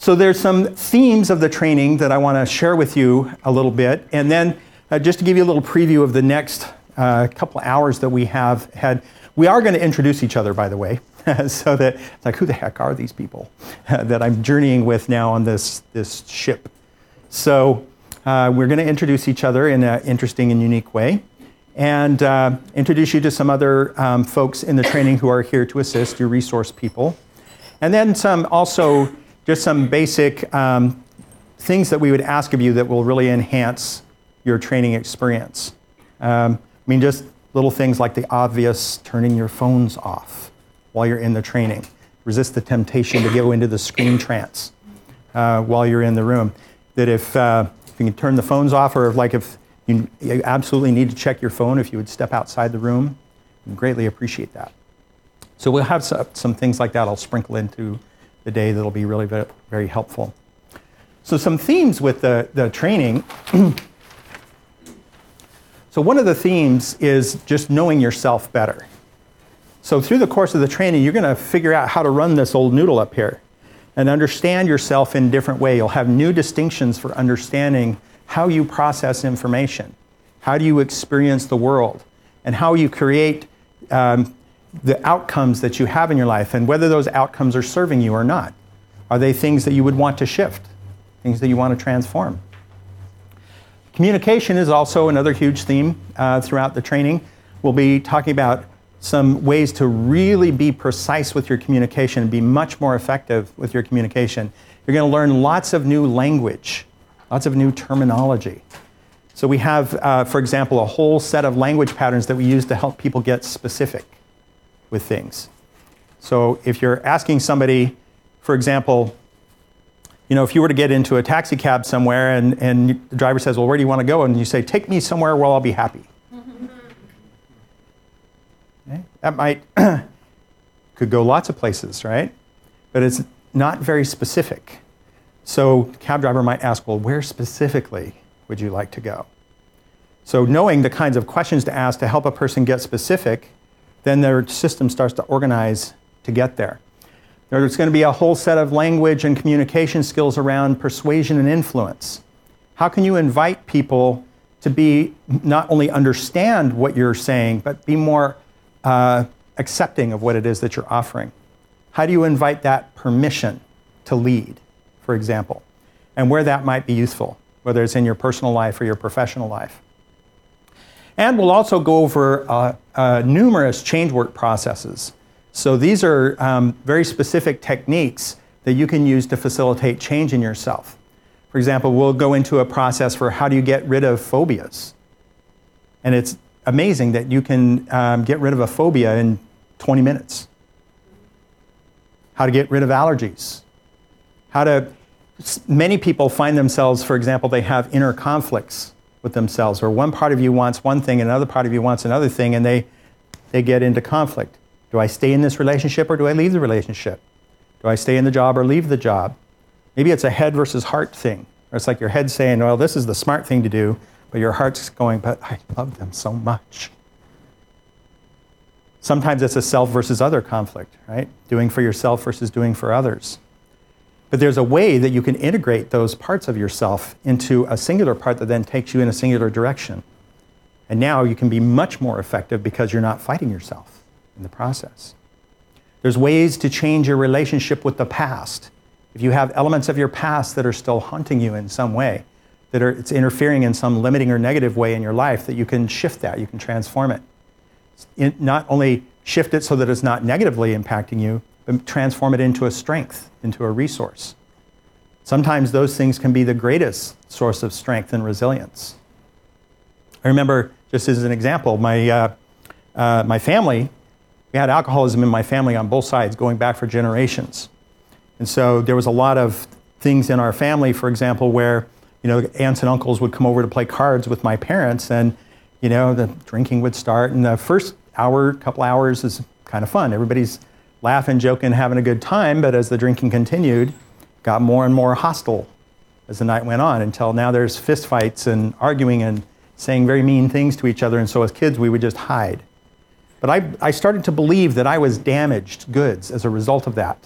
So there's some themes of the training that I want to share with you a little bit. And then just to give you a little preview of the next couple hours that we have had, we are going to introduce each other, by the way, so that it's like, who the heck are these people that I'm journeying with now on this ship? So we're going to introduce each other in an interesting and unique way, and introduce you to some other folks in the training who are here to assist, your resource people. And then just some basic things that we would ask of you that will really enhance your training experience. Just little things like the obvious, turning your phones off while you're in the training. Resist the temptation to go into the screen trance while you're in the room. That if you can turn the phones off, or if you absolutely need to check your phone, if you would step outside the room, I'd greatly appreciate that. So we'll have some things like that I'll sprinkle into the day that'll be really very, very helpful. So some themes with the training. So one of the themes is just knowing yourself better. So through the course of the training, you're going to figure out how to run this old noodle up here and understand yourself in a different way. You'll have new distinctions for understanding how you process information, how do you experience the world, and how you create the outcomes that you have in your life, and whether those outcomes are serving you or not. Are they things that you would want to shift, things that you want to transform? Communication is also another huge theme throughout the training. We'll be talking about some ways to really be precise with your communication and be much more effective with your communication. You're going to learn lots of new language, lots of new terminology. So we have, for example, a whole set of language patterns that we use to help people get specific with things. So if you're asking somebody, for example, if you were to get into a taxi cab somewhere and the driver says, well, where do you want to go? And you say, take me somewhere where I'll be happy. Okay? That could go lots of places, right? But it's not very specific. So the cab driver might ask, well, where specifically would you like to go? So knowing the kinds of questions to ask to help a person get specific, then their system starts to organize to get there. There's going to be a whole set of language and communication skills around persuasion and influence. How can you invite people to be not only understand what you're saying, but be more accepting of what it is that you're offering? How do you invite that permission to lead, for example, and where that might be useful, whether it's in your personal life or your professional life? And we'll also go over numerous change work processes. So these are very specific techniques that you can use to facilitate change in yourself. For example, we'll go into a process for how do you get rid of phobias. And it's amazing that you can get rid of a phobia in 20 minutes. How to get rid of allergies. Many people find themselves, for example, they have inner conflicts with themselves, or one part of you wants one thing and another part of you wants another thing, and they get into conflict. Do I stay in this relationship or do I leave the relationship? Do I stay in the job or leave the job? Maybe it's a head versus heart thing. Or it's like your head saying, well, this is the smart thing to do, but your heart's going, but I love them so much. Sometimes it's a self versus other conflict, right? Doing for yourself versus doing for others. But there's a way that you can integrate those parts of yourself into a singular part that then takes you in a singular direction. And now you can be much more effective because you're not fighting yourself in the process. There's ways to change your relationship with the past. If you have elements of your past that are still haunting you in some way, it's interfering in some limiting or negative way in your life, that you can shift that, you can transform it. Not only shift it so that it's not negatively impacting you, but transform it into a strength, into a resource. Sometimes those things can be the greatest source of strength and resilience. I remember, just as an example, my family, we had alcoholism in my family on both sides going back for generations. And so there was a lot of things in our family, for example, where aunts and uncles would come over to play cards with my parents, and the drinking would start, and the first couple hours is kind of fun. Everybody's laughing, joking, having a good time, but as the drinking continued, it got more and more hostile as the night went on, until now there's fist fights and arguing and saying very mean things to each other, and so as kids we would just hide. But I started to believe that I was damaged goods as a result of that.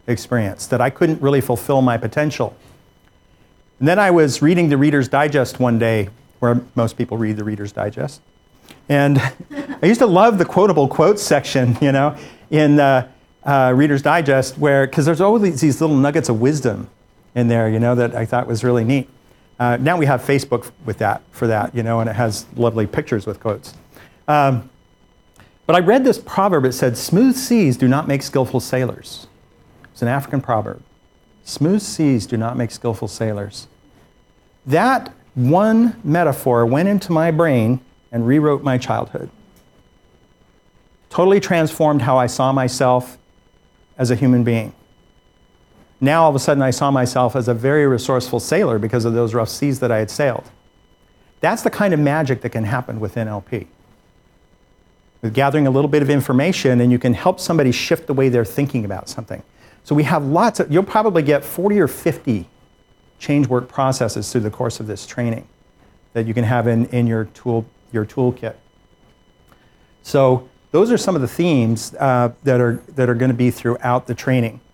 experience, that I couldn't really fulfill my potential. And then I was reading the Reader's Digest one day, where most people read the Reader's Digest. And I used to love the quotable quotes section, you know, in Reader's Digest, because there's always these little nuggets of wisdom in there, you know, that I thought was really neat. Now we have Facebook for that, you know, and it has lovely pictures with quotes. But I read this proverb. It said, "Smooth seas do not make skillful sailors." It's an African proverb. Smooth seas do not make skillful sailors. That one metaphor went into my brain and rewrote my childhood. Totally transformed how I saw myself as a human being. Now, all of a sudden, I saw myself as a very resourceful sailor because of those rough seas that I had sailed. That's the kind of magic that can happen with NLP. With gathering a little bit of information, and you can help somebody shift the way they're thinking about something. So we have you'll probably get 40 or 50 change work processes through the course of this training that you can have in your toolkit. So those are some of the themes that are going to be throughout the training.